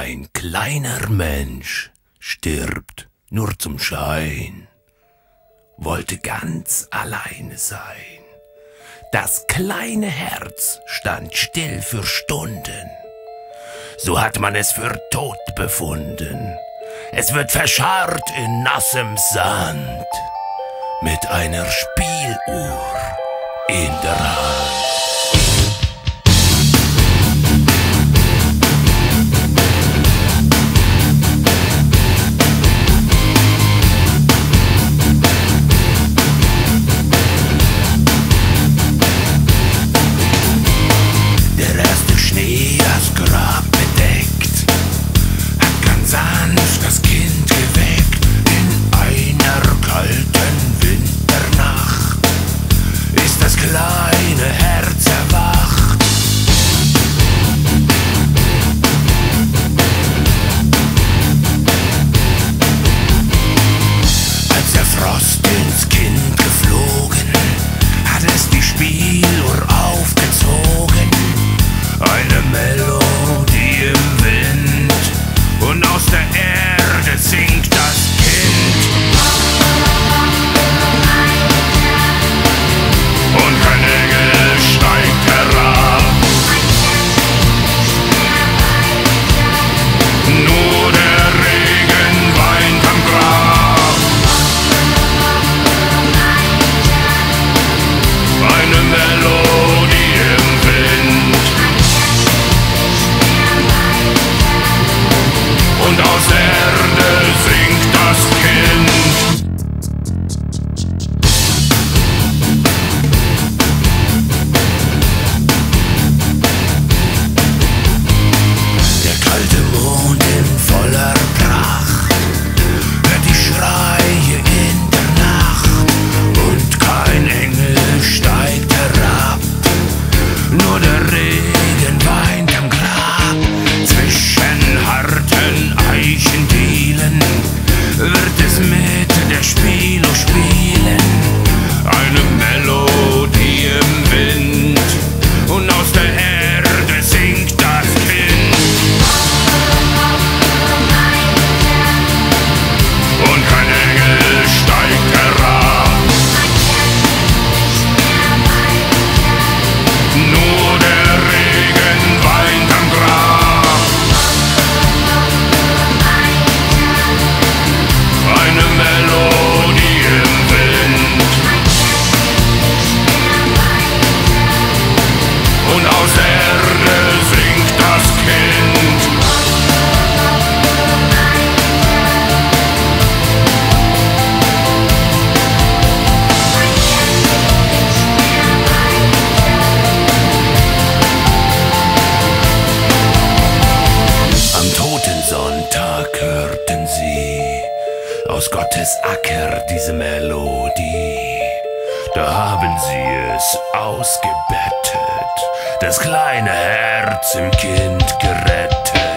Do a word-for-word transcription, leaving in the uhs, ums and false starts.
Ein kleiner Mensch stirbt nur zum Schein, wollte ganz alleine sein. Das kleine Herz stand still für Stunden, so hat man es für tot befunden. Es wird verscharrt in nassem Sand, mit einer Spieluhr in der Hand. Hörten sie aus Gottes Acker diese Melodie, da haben sie es ausgebettet, das kleine Herz im Kind gerettet.